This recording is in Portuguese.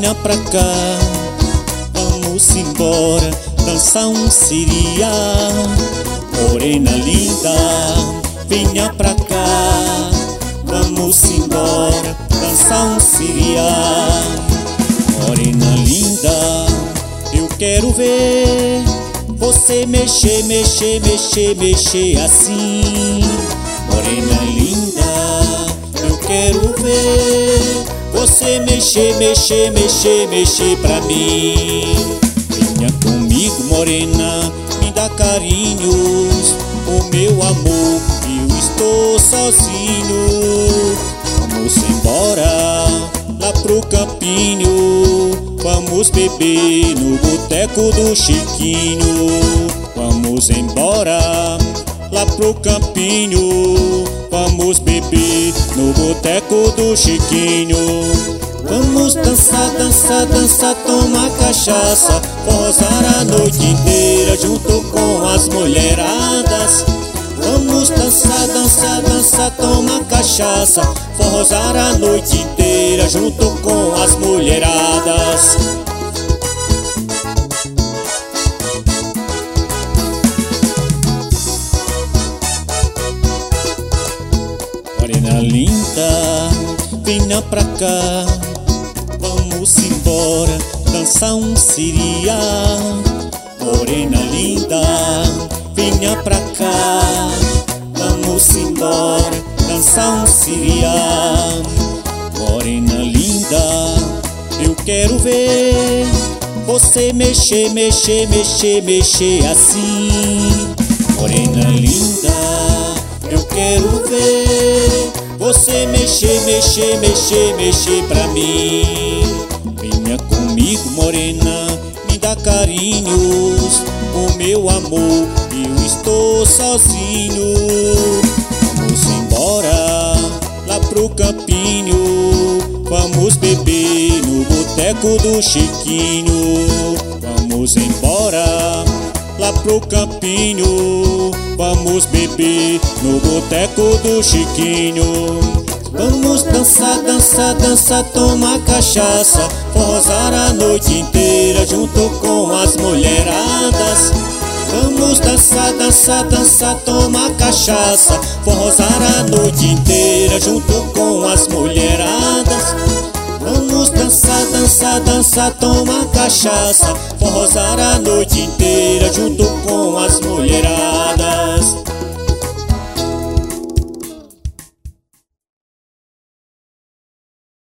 venha pra cá, vamos embora, dançar um siriá. Morena linda, venha pra cá, vamos embora, dançar um siriá. Morena linda, eu quero ver você mexer, mexer, mexer, mexer assim. Morena linda, eu quero ver você mexer, mexer, mexer, mexer pra mim. Venha comigo, morena, me dá carinhos, o meu amor, eu estou sozinho. Vamos embora lá pro campinho, vamos beber no boteco do Chiquinho. Vamos embora lá pro campinho, vamos beber no boteco do Chiquinho. Vamos dançar, dançar, dançar, tomar cachaça, forrozar a noite inteira junto com as mulheradas. Vamos dançar, dançar, dançar, tomar cachaça, forrozar a noite inteira junto com as mulheradas. Morena linda, venha pra cá, vamos embora, dançar um siriá. Morena linda, venha pra cá, vamos embora, dançar um siriá. Morena linda, eu quero ver você mexer, mexer, mexer, mexer assim. Morena linda, eu quero ver você mexer, mexer, mexer, mexer pra mim. Venha comigo, morena, me dá carinhos, o meu amor, eu estou sozinho. Vamos embora lá pro campinho, vamos beber no boteco do Chiquinho. Vamos embora lá pro campinho, vamos beber no boteco do Chiquinho. Vamos dançar, dançar, dançar, tomar cachaça, forrozar a noite inteira junto com as mulheradas. Vamos dançar, dançar, dançar, tomar cachaça, forrozar a noite inteira junto com as mulheradas. Vamos dançar, dançar, dançar, tomar cachaça, forrozar a noite inteira junto